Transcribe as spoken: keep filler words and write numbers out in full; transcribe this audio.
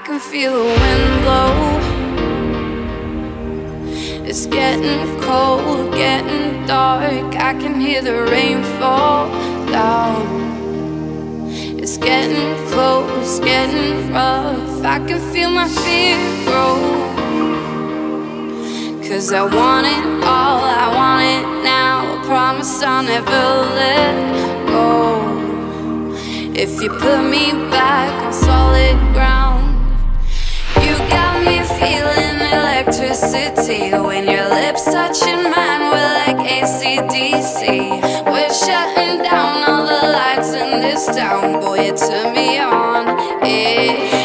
can feel the wind blow. It's getting cold, getting dark. I can hear the rain fall down. It's getting close, getting rough. I can feel my fear grow. 'Cause I want it all, I want it now. I promise I'll never let go. If you put me back on solid ground. You got me feeling electricity. When your lips touching mine, we're like A C D C. We're shutting down all the lights in this town. Boy, you turn me on, eh.